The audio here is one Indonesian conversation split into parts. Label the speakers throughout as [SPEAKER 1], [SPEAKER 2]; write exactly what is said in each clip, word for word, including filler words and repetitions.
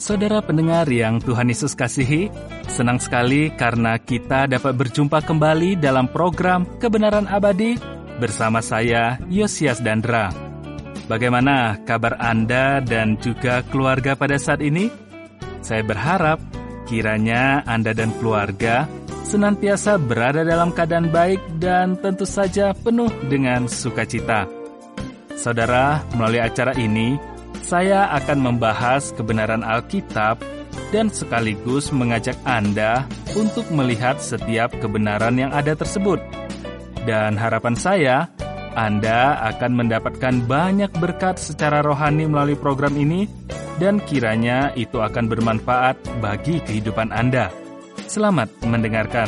[SPEAKER 1] Saudara pendengar yang Tuhan Yesus kasihi, senang sekali karena kita dapat berjumpa kembali dalam program Kebenaran Abadi bersama saya, Yosias Dandra. Bagaimana kabar Anda dan juga keluarga pada saat ini? Saya berharap kiranya Anda dan keluarga senantiasa berada dalam keadaan baik dan tentu saja penuh dengan sukacita. Saudara, melalui acara ini, saya akan membahas kebenaran Alkitab dan sekaligus mengajak Anda untuk melihat setiap kebenaran yang ada tersebut. Dan harapan saya, Anda akan mendapatkan banyak berkat secara rohani melalui program ini dan kiranya itu akan bermanfaat bagi kehidupan Anda. Selamat mendengarkan.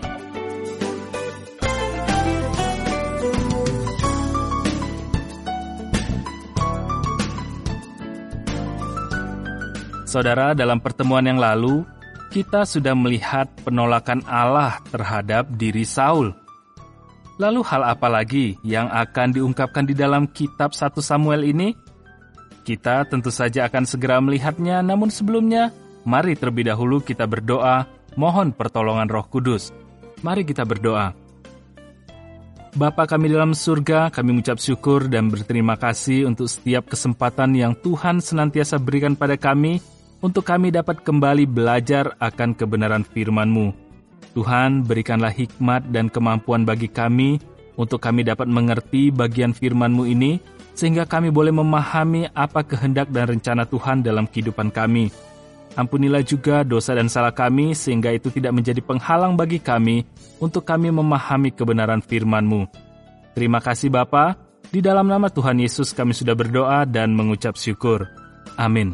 [SPEAKER 1] Saudara, dalam pertemuan yang lalu, kita sudah melihat penolakan Allah terhadap diri Saul. Lalu hal apa lagi yang akan diungkapkan di dalam kitab satu Samuel ini? Kita tentu saja akan segera melihatnya, namun sebelumnya, mari terlebih dahulu kita berdoa, mohon pertolongan Roh Kudus. Mari kita berdoa. Bapa kami dalam surga, kami mengucap syukur dan berterima kasih untuk setiap kesempatan yang Tuhan senantiasa berikan pada kami, untuk kami dapat kembali belajar akan kebenaran firman-Mu. Tuhan, berikanlah hikmat dan kemampuan bagi kami, untuk kami dapat mengerti bagian firman-Mu ini, sehingga kami boleh memahami apa kehendak dan rencana Tuhan dalam kehidupan kami. Ampunilah juga dosa dan salah kami, sehingga itu tidak menjadi penghalang bagi kami, untuk kami memahami kebenaran firman-Mu. Terima kasih Bapa, di dalam nama Tuhan Yesus kami sudah berdoa dan mengucap syukur. Amin.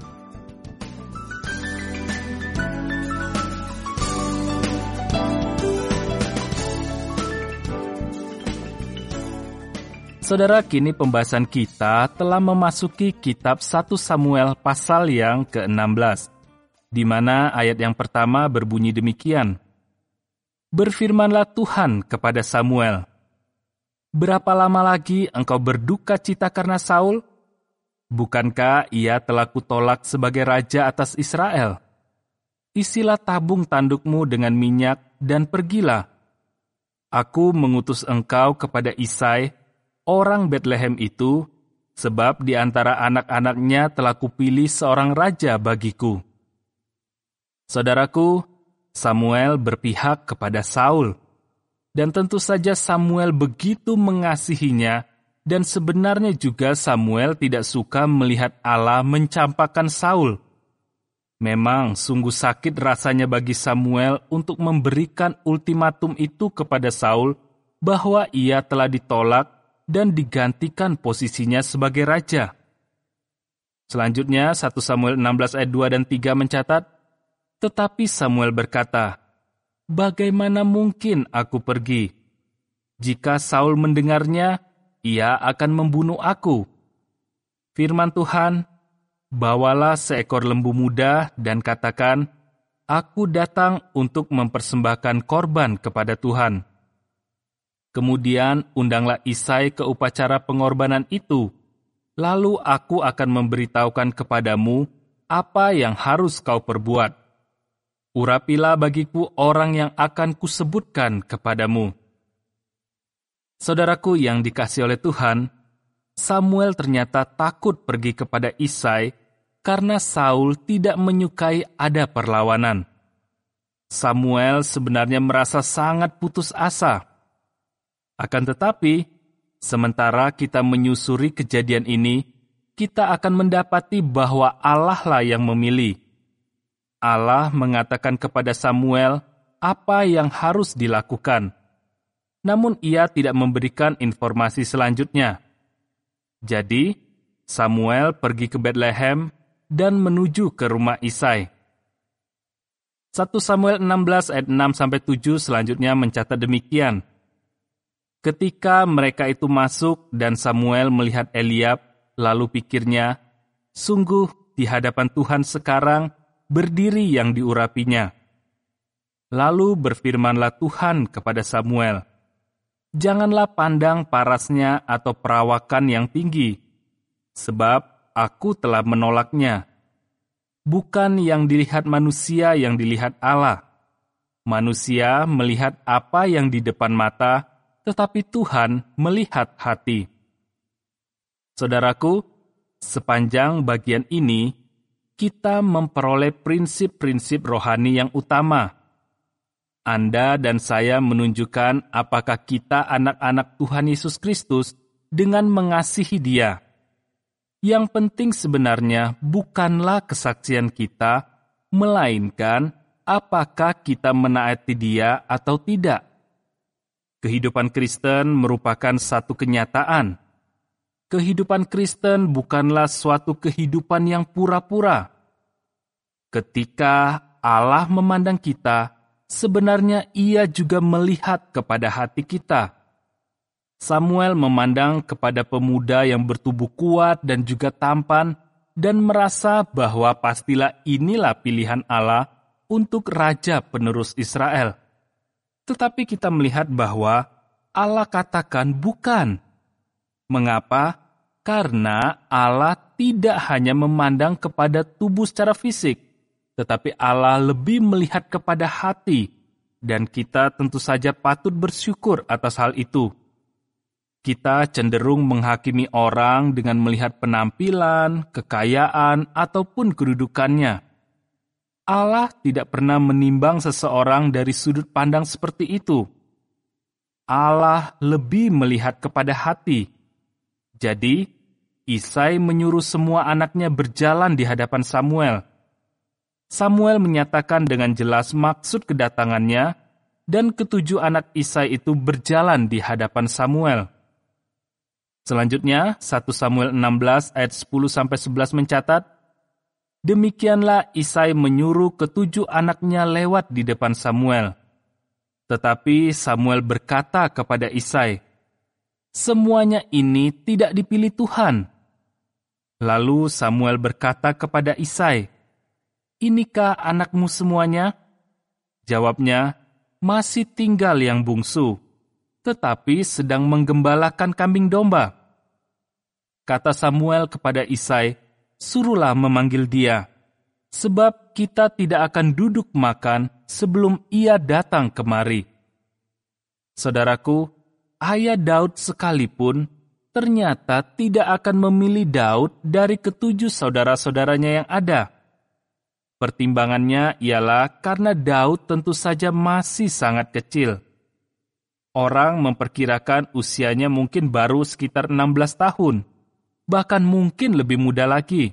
[SPEAKER 1] Saudara, kini pembahasan kita telah memasuki kitab satu Samuel pasal yang keenam belas, di mana ayat yang pertama berbunyi demikian. Berfirmanlah Tuhan kepada Samuel, berapa lama lagi engkau berduka cita karena Saul? Bukankah ia telah kutolak sebagai raja atas Israel? Isilah tabung tandukmu dengan minyak dan pergilah. Aku mengutus engkau kepada Isai, orang Betlehem itu, sebab di antara anak-anaknya telah kupilih seorang raja bagiku. Saudaraku, Samuel berpihak kepada Saul, dan tentu saja Samuel begitu mengasihinya, dan sebenarnya juga Samuel tidak suka melihat Allah mencampakkan Saul. Memang sungguh sakit rasanya bagi Samuel untuk memberikan ultimatum itu kepada Saul, bahwa ia telah ditolak dan digantikan posisinya sebagai raja. Selanjutnya, satu Samuel enam belas ayat dua dan tiga mencatat, tetapi Samuel berkata, bagaimana mungkin aku pergi? Jika Saul mendengarnya, ia akan membunuh aku. Firman Tuhan, bawalah seekor lembu muda dan katakan, aku datang untuk mempersembahkan korban kepada Tuhan. Kemudian undanglah Isai ke upacara pengorbanan itu, lalu aku akan memberitahukan kepadamu apa yang harus kau perbuat. Urapilah bagiku orang yang akan kusebutkan kepadamu. Saudaraku yang dikasihi oleh Tuhan, Samuel ternyata takut pergi kepada Isai karena Saul tidak menyukai ada perlawanan. Samuel sebenarnya merasa sangat putus asa. Akan tetapi, sementara kita menyusuri kejadian ini, kita akan mendapati bahwa Allah lah yang memilih. Allah mengatakan kepada Samuel apa yang harus dilakukan. Namun ia tidak memberikan informasi selanjutnya. Jadi, Samuel pergi ke Betlehem dan menuju ke rumah Isai. satu Samuel enam belas ayat enam sampai tujuh selanjutnya mencatat demikian. Ketika mereka itu masuk dan Samuel melihat Eliab, lalu pikirnya, sungguh di hadapan Tuhan sekarang berdiri yang diurapinya. Lalu berfirmanlah Tuhan kepada Samuel, janganlah pandang parasnya atau perawakan yang tinggi, sebab aku telah menolaknya. Bukan yang dilihat manusia yang dilihat Allah. Manusia melihat apa yang di depan mata, tetapi Tuhan melihat hati. Saudaraku, sepanjang bagian ini, kita memperoleh prinsip-prinsip rohani yang utama. Anda dan saya menunjukkan apakah kita anak-anak Tuhan Yesus Kristus dengan mengasihi Dia. Yang penting sebenarnya bukanlah kesaksian kita, melainkan apakah kita menaati Dia atau tidak. Kehidupan Kristen merupakan satu kenyataan. Kehidupan Kristen bukanlah suatu kehidupan yang pura-pura. Ketika Allah memandang kita, sebenarnya Ia juga melihat kepada hati kita. Samuel memandang kepada pemuda yang bertubuh kuat dan juga tampan dan merasa bahwa pastilah inilah pilihan Allah untuk raja penerus Israel. Tetapi kita melihat bahwa Allah katakan bukan. Mengapa? Karena Allah tidak hanya memandang kepada tubuh secara fisik, tetapi Allah lebih melihat kepada hati, dan kita tentu saja patut bersyukur atas hal itu. Kita cenderung menghakimi orang dengan melihat penampilan, kekayaan, ataupun kedudukannya. Allah tidak pernah menimbang seseorang dari sudut pandang seperti itu. Allah lebih melihat kepada hati. Jadi, Isai menyuruh semua anaknya berjalan di hadapan Samuel. Samuel menyatakan dengan jelas maksud kedatangannya, dan ketujuh anak Isai itu berjalan di hadapan Samuel. Selanjutnya, satu Samuel enam belas ayat sepuluh sampai sebelas mencatat, demikianlah Isai menyuruh ketujuh anaknya lewat di depan Samuel. Tetapi Samuel berkata kepada Isai, semuanya ini tidak dipilih Tuhan. Lalu Samuel berkata kepada Isai, inikah anakmu semuanya? Jawabnya, masih tinggal yang bungsu, tetapi sedang menggembalakan kambing domba. Kata Samuel kepada Isai, suruhlah memanggil dia, sebab kita tidak akan duduk makan sebelum ia datang kemari. Saudaraku, ayah Daud sekalipun ternyata tidak akan memilih Daud dari ketujuh saudara-saudaranya yang ada. Pertimbangannya ialah karena Daud tentu saja masih sangat kecil. Orang memperkirakan usianya mungkin baru sekitar enam belas tahun. Bahkan mungkin lebih muda lagi.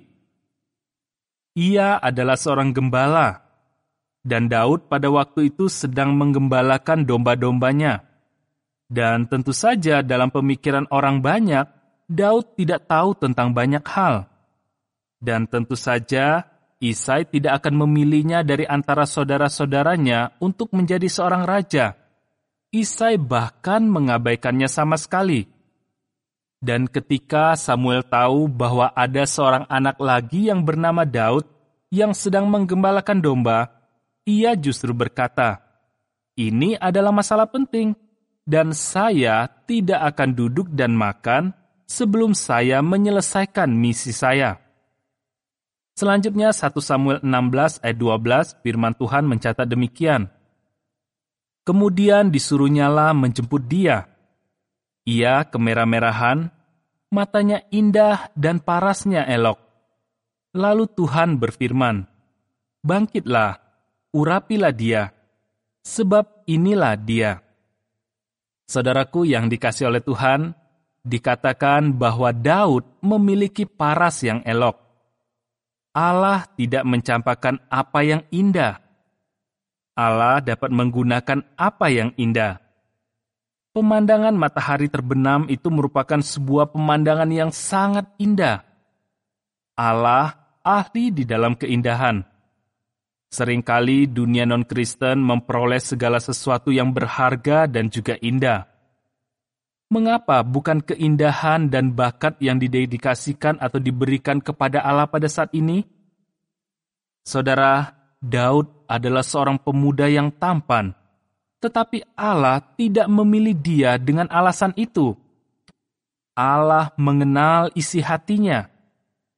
[SPEAKER 1] Ia adalah seorang gembala, dan Daud pada waktu itu sedang menggembalakan domba-dombanya. Dan tentu saja dalam pemikiran orang banyak, Daud tidak tahu tentang banyak hal. Dan tentu saja, Isai tidak akan memilihnya dari antara saudara-saudaranya untuk menjadi seorang raja. Isai bahkan mengabaikannya sama sekali. Dan ketika Samuel tahu bahwa ada seorang anak lagi yang bernama Daud yang sedang menggembalakan domba, ia justru berkata, ini adalah masalah penting, dan saya tidak akan duduk dan makan sebelum saya menyelesaikan misi saya. Selanjutnya satu Samuel enam belas ayat dua belas, firman Tuhan mencatat demikian. Kemudian disuruhnyalah menjemput dia. Ia kemerah-merahan, matanya indah dan parasnya elok. Lalu Tuhan berfirman, bangkitlah, urapilah dia, sebab inilah dia. Saudaraku yang dikasihi oleh Tuhan, dikatakan bahwa Daud memiliki paras yang elok. Allah tidak mencampakkan apa yang indah. Allah dapat menggunakan apa yang indah. Pemandangan matahari terbenam itu merupakan sebuah pemandangan yang sangat indah. Allah ahli di dalam keindahan. Seringkali dunia non-Kristen memperoleh segala sesuatu yang berharga dan juga indah. Mengapa bukan keindahan dan bakat yang didedikasikan atau diberikan kepada Allah pada saat ini? Saudara, Daud adalah seorang pemuda yang tampan, tetapi Allah tidak memilih dia dengan alasan itu. Allah mengenal isi hatinya.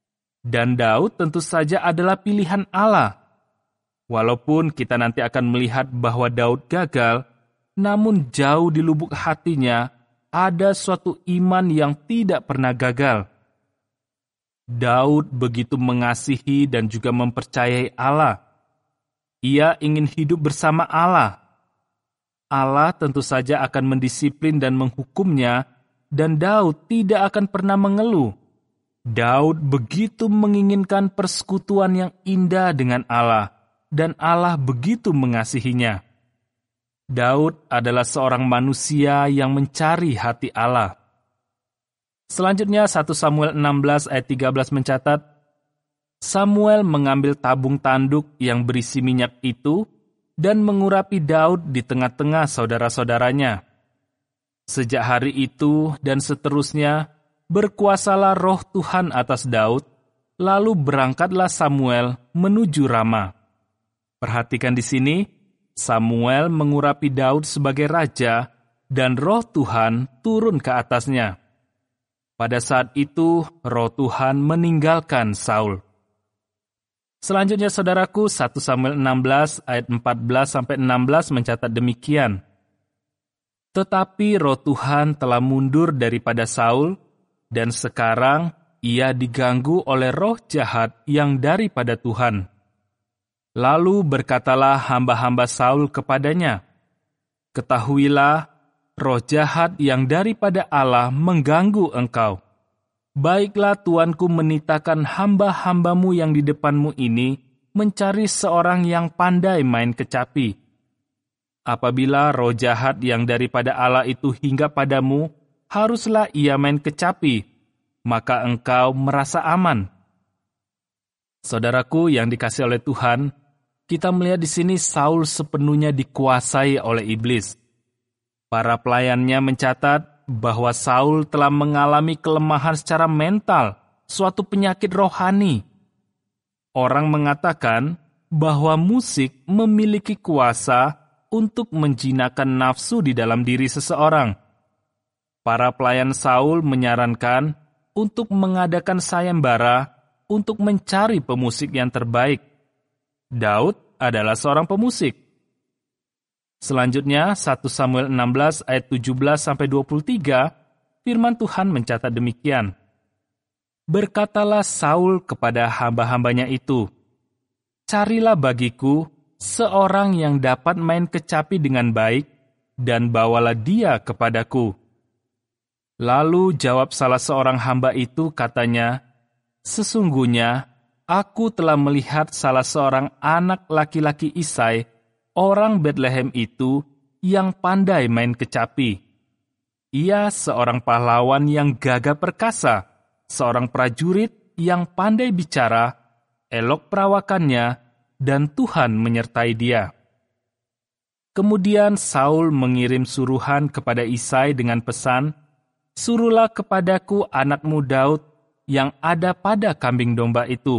[SPEAKER 1] Dan Daud tentu saja adalah pilihan Allah. Walaupun kita nanti akan melihat bahwa Daud gagal, namun jauh di lubuk hatinya ada suatu iman yang tidak pernah gagal. Daud begitu mengasihi dan juga mempercayai Allah. Ia ingin hidup bersama Allah. Allah tentu saja akan mendisiplin dan menghukumnya, dan Daud tidak akan pernah mengeluh. Daud begitu menginginkan persekutuan yang indah dengan Allah, dan Allah begitu mengasihinya. Daud adalah seorang manusia yang mencari hati Allah. Selanjutnya satu Samuel enam belas ayat tiga belas mencatat, Samuel mengambil tabung tanduk yang berisi minyak itu dan mengurapi Daud di tengah-tengah saudara-saudaranya. Sejak hari itu dan seterusnya, berkuasalah roh Tuhan atas Daud, lalu berangkatlah Samuel menuju Rama. Perhatikan di sini, Samuel mengurapi Daud sebagai raja, dan roh Tuhan turun ke atasnya. Pada saat itu, roh Tuhan meninggalkan Saul. Selanjutnya, saudaraku, satu Samuel enam belas ayat empat belas sampai enam belas mencatat demikian. Tetapi roh Tuhan telah mundur daripada Saul, dan sekarang ia diganggu oleh roh jahat yang daripada Tuhan. Lalu berkatalah hamba-hamba Saul kepadanya, Ketahuilah, roh jahat yang daripada Allah mengganggu engkau. Baiklah tuanku menitahkan hamba-hambamu yang di depanmu ini mencari seorang yang pandai main kecapi. Apabila roh jahat yang daripada Allah itu hinggap padamu, haruslah ia main kecapi, maka engkau merasa aman. Saudaraku yang dikasihi oleh Tuhan, kita melihat di sini Saul sepenuhnya dikuasai oleh iblis. Para pelayannya mencatat bahwa Saul telah mengalami kelemahan secara mental, suatu penyakit rohani. Orang mengatakan bahwa musik memiliki kuasa untuk menjinakkan nafsu di dalam diri seseorang. Para pelayan Saul menyarankan untuk mengadakan sayembara untuk mencari pemusik yang terbaik. Daud adalah seorang pemusik. Selanjutnya, satu Samuel enam belas ayat tujuh belas sampai dua puluh tiga, firman Tuhan mencatat demikian. Berkatalah Saul kepada hamba-hambanya itu, Carilah bagiku seorang yang dapat main kecapi dengan baik, dan bawalah dia kepadaku. Lalu jawab salah seorang hamba itu, katanya, Sesungguhnya, aku telah melihat salah seorang anak laki-laki Isai, orang Betlehem itu, yang pandai main kecapi. Ia seorang pahlawan yang gagah perkasa, seorang prajurit yang pandai bicara, elok perawakannya, dan Tuhan menyertai dia. Kemudian Saul mengirim suruhan kepada Isai dengan pesan, Suruhlah kepadaku anakmu Daud yang ada pada kambing domba itu.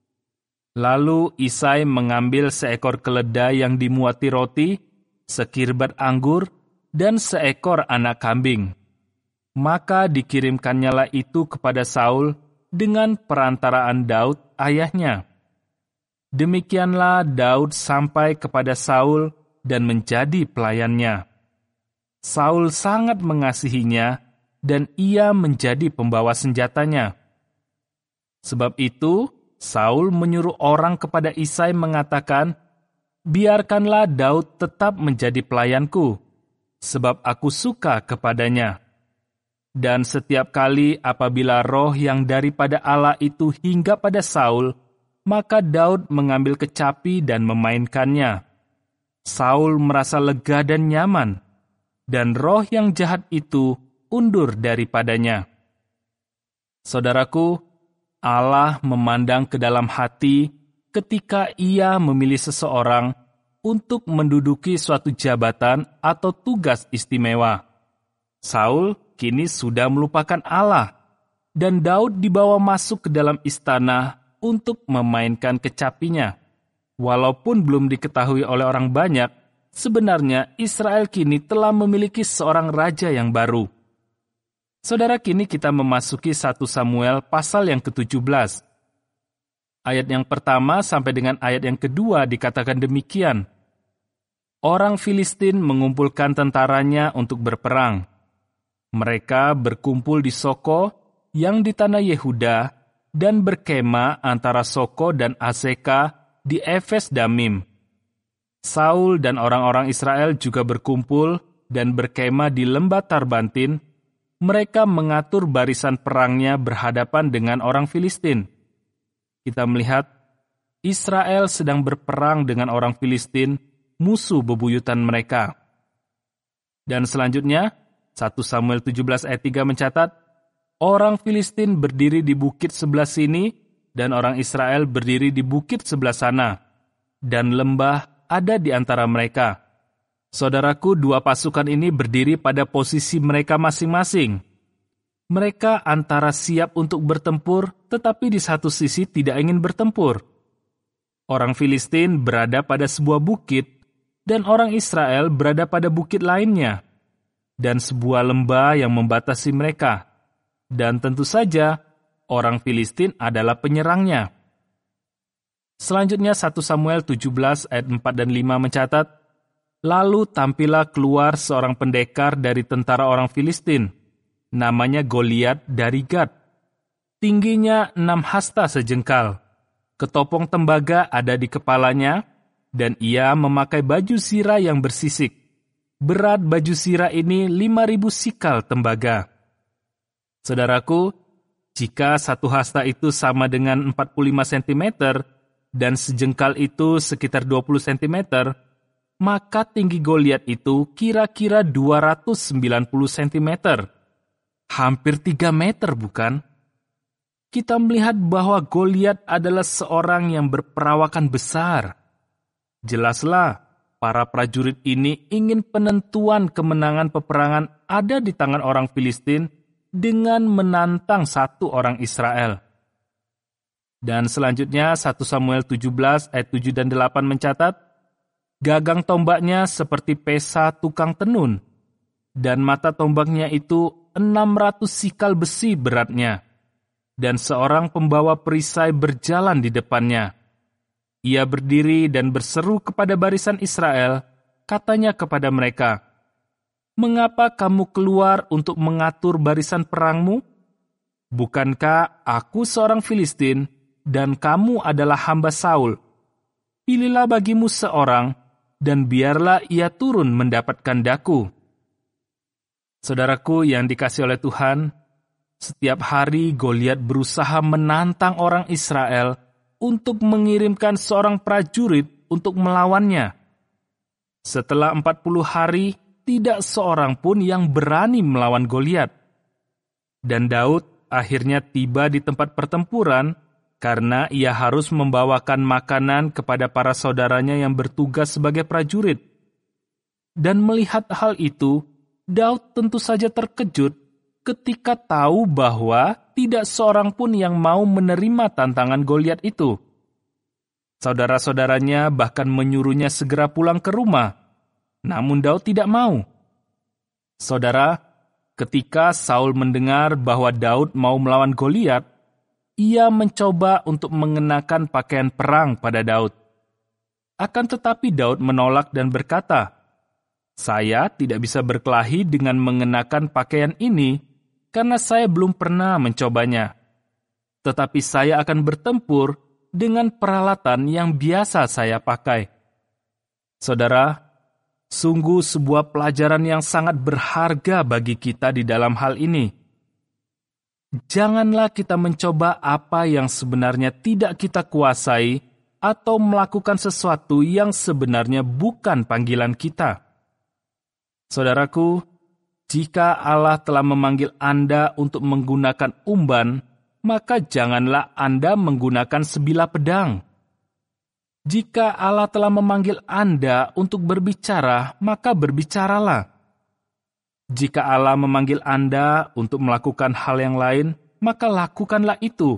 [SPEAKER 1] Lalu Isai mengambil seekor keledai yang dimuati roti, sekirbat anggur, dan seekor anak kambing. Maka dikirimkannyalah itu kepada Saul dengan perantaraan Daud ayahnya. Demikianlah Daud sampai kepada Saul dan menjadi pelayannya. Saul sangat mengasihinya dan ia menjadi pembawa senjatanya. Sebab itu, Saul menyuruh orang kepada Isai mengatakan, Biarkanlah Daud tetap menjadi pelayanku, sebab aku suka kepadanya. Dan setiap kali apabila roh yang daripada Allah itu hinggap pada Saul, maka Daud mengambil kecapi dan memainkannya. Saul merasa lega dan nyaman, dan roh yang jahat itu undur daripadanya. Saudaraku, Allah memandang ke dalam hati ketika ia memilih seseorang untuk menduduki suatu jabatan atau tugas istimewa. Saul kini sudah melupakan Allah, dan Daud dibawa masuk ke dalam istana untuk memainkan kecapinya. Walaupun belum diketahui oleh orang banyak, sebenarnya Israel kini telah memiliki seorang raja yang baru. Saudara, kini kita memasuki satu Samuel pasal yang ketujuh belas. Ayat yang pertama sampai dengan ayat yang kedua dikatakan demikian. Orang Filistin mengumpulkan tentaranya untuk berperang. Mereka berkumpul di Soko yang di tanah Yehuda dan berkemah antara Soko dan Azeka di Efes Damim. Saul dan orang-orang Israel juga berkumpul dan berkemah di lembah Tarbantin. Mereka mengatur barisan perangnya berhadapan dengan orang Filistin. Kita melihat Israel sedang berperang dengan orang Filistin, musuh bebuyutan mereka. Dan selanjutnya, satu Samuel tujuh belas ayat tiga mencatat, orang Filistin berdiri di bukit sebelah sini, dan orang Israel berdiri di bukit sebelah sana, dan lembah ada di antara mereka. Saudaraku, dua pasukan ini berdiri pada posisi mereka masing-masing. Mereka antara siap untuk bertempur, tetapi di satu sisi tidak ingin bertempur. Orang Filistin berada pada sebuah bukit, dan orang Israel berada pada bukit lainnya, dan sebuah lembah yang membatasi mereka. Dan tentu saja, orang Filistin adalah penyerangnya. Selanjutnya satu Samuel tujuh belas ayat empat dan lima mencatat, lalu tampillah keluar seorang pendekar dari tentara orang Filistin, namanya Goliat dari Gat. Tingginya enam hasta sejengkal, ketopong tembaga ada di kepalanya, dan ia memakai baju sirah yang bersisik. Berat baju sirah ini lima ribu sikal tembaga. Saudaraku, jika satu hasta itu sama dengan empat puluh lima sentimeter, dan sejengkal itu sekitar dua puluh sentimeter, maka tinggi Goliat itu kira-kira dua ratus sembilan puluh sentimeter. Hampir tiga meter, bukan? Kita melihat bahwa Goliat adalah seorang yang berperawakan besar. Jelaslah, para prajurit ini ingin penentuan kemenangan peperangan ada di tangan orang Filistin dengan menantang satu orang Israel. Dan selanjutnya satu Samuel tujuh belas ayat tujuh dan delapan mencatat, gagang tombaknya seperti pesa tukang tenun, dan mata tombaknya itu enam ratus sikal besi beratnya, dan seorang pembawa perisai berjalan di depannya. Ia berdiri dan berseru kepada barisan Israel, katanya kepada mereka, "Mengapa kamu keluar untuk mengatur barisan perangmu? Bukankah aku seorang Filistin, dan kamu adalah hamba Saul? Pilihlah bagimu seorang, dan biarlah ia turun mendapatkan daku." Saudaraku yang dikasihi oleh Tuhan, setiap hari Goliat berusaha menantang orang Israel untuk mengirimkan seorang prajurit untuk melawannya. Setelah empat puluh hari, tidak seorang pun yang berani melawan Goliat. Dan Daud akhirnya tiba di tempat pertempuran karena ia harus membawakan makanan kepada para saudaranya yang bertugas sebagai prajurit. Dan melihat hal itu, Daud tentu saja terkejut ketika tahu bahwa tidak seorang pun yang mau menerima tantangan Goliat itu. Saudara-saudaranya bahkan menyuruhnya segera pulang ke rumah, namun Daud tidak mau. Saudara, ketika Saul mendengar bahwa Daud mau melawan Goliat, ia mencoba untuk mengenakan pakaian perang pada Daud. Akan tetapi Daud menolak dan berkata, "Saya tidak bisa berkelahi dengan mengenakan pakaian ini, karena saya belum pernah mencobanya. Tetapi saya akan bertempur dengan peralatan yang biasa saya pakai." Saudara, sungguh sebuah pelajaran yang sangat berharga bagi kita di dalam hal ini. Janganlah kita mencoba apa yang sebenarnya tidak kita kuasai atau melakukan sesuatu yang sebenarnya bukan panggilan kita. Saudaraku, jika Allah telah memanggil Anda untuk menggunakan umban, maka janganlah Anda menggunakan sebilah pedang. Jika Allah telah memanggil Anda untuk berbicara, maka berbicaralah. Jika Allah memanggil Anda untuk melakukan hal yang lain, maka lakukanlah itu.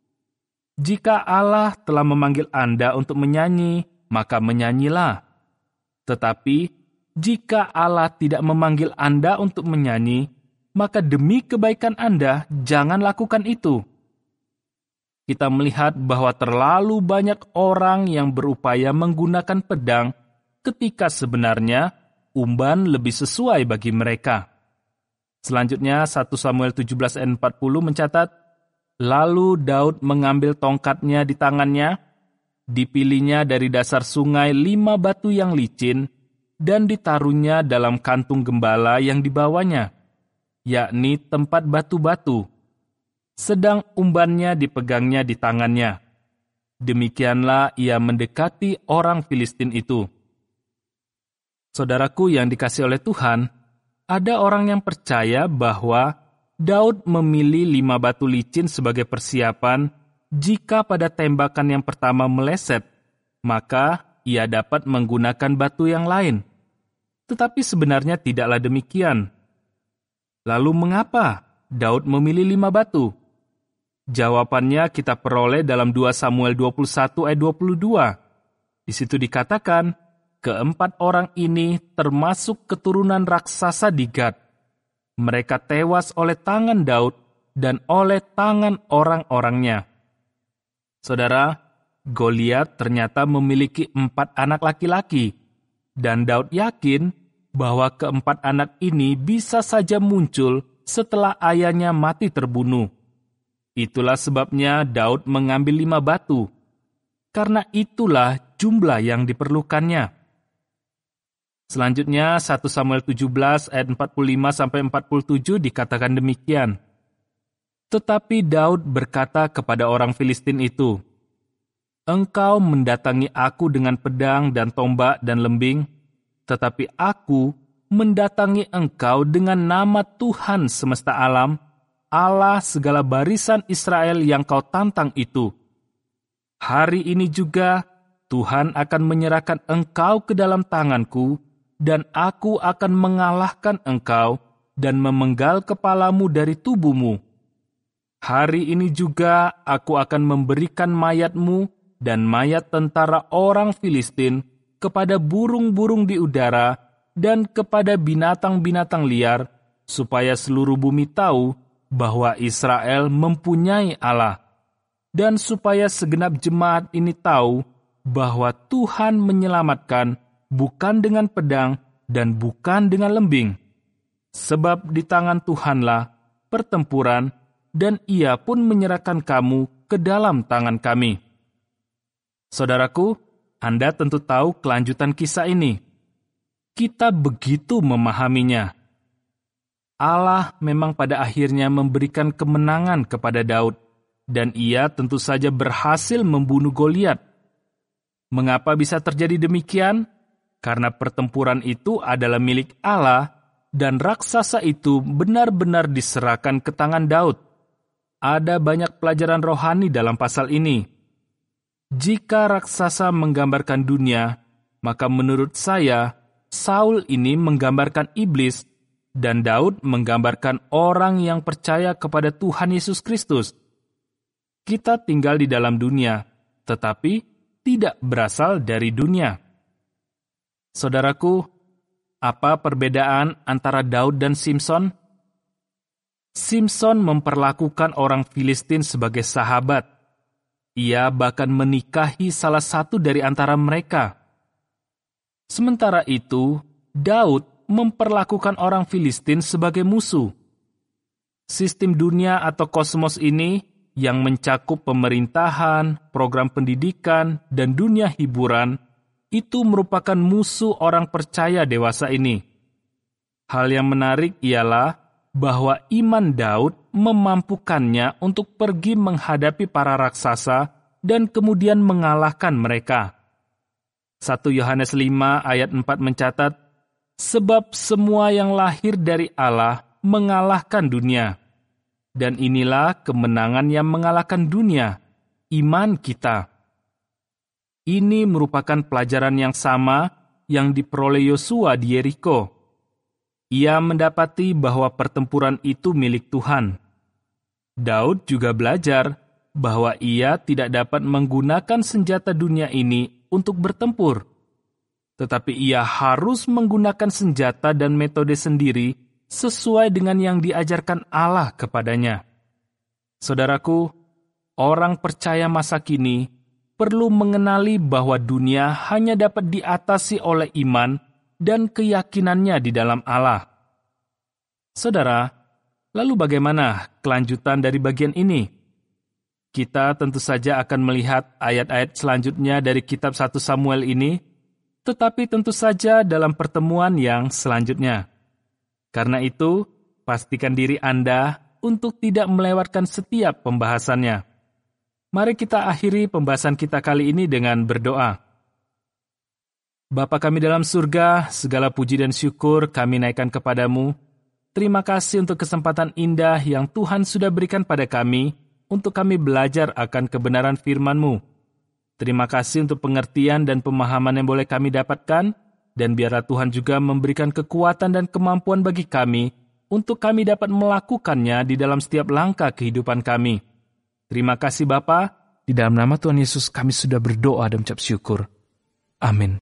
[SPEAKER 1] Jika Allah telah memanggil Anda untuk menyanyi, maka menyanyilah. Tetapi, jika Allah tidak memanggil Anda untuk menyanyi, maka demi kebaikan Anda, jangan lakukan itu. kita melihat bahwa terlalu banyak orang yang berupaya menggunakan pedang ketika sebenarnya umban lebih sesuai bagi mereka. Selanjutnya satu Samuel tujuh belas ayat empat puluh mencatat, lalu Daud mengambil tongkatnya di tangannya, dipilihnya dari dasar sungai lima batu yang licin, dan ditaruhnya dalam kantung gembala yang dibawanya, yakni tempat batu-batu. Sedang umbannya dipegangnya di tangannya. Demikianlah ia mendekati orang Filistin itu. Saudaraku yang dikasihi oleh Tuhan, ada orang yang percaya bahwa Daud memilih lima batu licin sebagai persiapan jika pada tembakan yang pertama meleset, maka ia dapat menggunakan batu yang lain. Tetapi sebenarnya tidaklah demikian. Lalu mengapa Daud memilih lima batu? Jawabannya kita peroleh dalam dua Samuel dua puluh satu ayat dua puluh dua. Di situ dikatakan, keempat orang ini termasuk keturunan raksasa di Gad. Mereka tewas oleh tangan Daud dan oleh tangan orang-orangnya. Saudara, Goliat ternyata memiliki empat anak laki-laki, dan Daud yakin bahwa keempat anak ini bisa saja muncul setelah ayahnya mati terbunuh. Itulah sebabnya Daud mengambil lima batu, karena itulah jumlah yang diperlukannya. Selanjutnya satu Samuel tujuh belas ayat empat puluh lima sampai empat puluh tujuh dikatakan demikian. Tetapi Daud berkata kepada orang Filistin itu, "Engkau mendatangi aku dengan pedang dan tombak dan lembing, tetapi aku mendatangi engkau dengan nama Tuhan semesta alam, Allah segala barisan Israel yang kau tantang itu. Hari ini juga Tuhan akan menyerahkan engkau ke dalam tanganku, dan aku akan mengalahkan engkau dan memenggal kepalamu dari tubuhmu. Hari ini juga aku akan memberikan mayatmu dan mayat tentara orang Filistin kepada burung-burung di udara dan kepada binatang-binatang liar, supaya seluruh bumi tahu bahwa Israel mempunyai Allah, dan supaya segenap jemaat ini tahu bahwa Tuhan menyelamatkan bukan dengan pedang dan bukan dengan lembing. Sebab di tangan Tuhanlah pertempuran, dan ia pun menyerahkan kamu ke dalam tangan kami." Saudaraku, Anda tentu tahu kelanjutan kisah ini. Kita begitu memahaminya. Allah memang pada akhirnya memberikan kemenangan kepada Daud, dan ia tentu saja berhasil membunuh Goliat. Mengapa bisa terjadi demikian? Karena pertempuran itu adalah milik Allah, dan raksasa itu benar-benar diserahkan ke tangan Daud. Ada banyak pelajaran rohani dalam pasal ini. Jika raksasa menggambarkan dunia, maka menurut saya, Saul ini menggambarkan iblis, dan Daud menggambarkan orang yang percaya kepada Tuhan Yesus Kristus. Kita tinggal di dalam dunia, tetapi tidak berasal dari dunia. Saudaraku, apa perbedaan antara Daud dan Simson? Simson memperlakukan orang Filistin sebagai sahabat. Ia bahkan menikahi salah satu dari antara mereka. Sementara itu, Daud memperlakukan orang Filistin sebagai musuh. Sistem dunia atau kosmos ini yang mencakup pemerintahan, program pendidikan, dan dunia hiburan, itu merupakan musuh orang percaya dewasa ini. Hal yang menarik ialah bahwa iman Daud memampukannya untuk pergi menghadapi para raksasa dan kemudian mengalahkan mereka. satu Yohanes lima ayat empat mencatat, "Sebab semua yang lahir dari Allah mengalahkan dunia. Dan inilah kemenangan yang mengalahkan dunia, iman kita." Ini merupakan pelajaran yang sama yang diperoleh Yosua di Yeriko. Ia mendapati bahwa pertempuran itu milik Tuhan. Daud juga belajar bahwa ia tidak dapat menggunakan senjata dunia ini untuk bertempur, tetapi ia harus menggunakan senjata dan metode sendiri sesuai dengan yang diajarkan Allah kepadanya. Saudaraku, orang percaya masa kini perlu mengenali bahwa dunia hanya dapat diatasi oleh iman dan keyakinannya di dalam Allah. Saudara, lalu bagaimana kelanjutan dari bagian ini? Kita tentu saja akan melihat ayat-ayat selanjutnya dari kitab satu Samuel ini, tetapi tentu saja dalam pertemuan yang selanjutnya. Karena itu, pastikan diri Anda untuk tidak melewatkan setiap pembahasannya. Mari kita akhiri pembahasan kita kali ini dengan berdoa. Bapa kami dalam surga, segala puji dan syukur kami naikkan kepadamu. Terima kasih untuk kesempatan indah yang Tuhan sudah berikan pada kami untuk kami belajar akan kebenaran firman-Mu. Terima kasih untuk pengertian dan pemahaman yang boleh kami dapatkan, dan biarlah Tuhan juga memberikan kekuatan dan kemampuan bagi kami untuk kami dapat melakukannya di dalam setiap langkah kehidupan kami. Terima kasih Bapa, di dalam nama Tuhan Yesus kami sudah berdoa dan ucap syukur. Amin.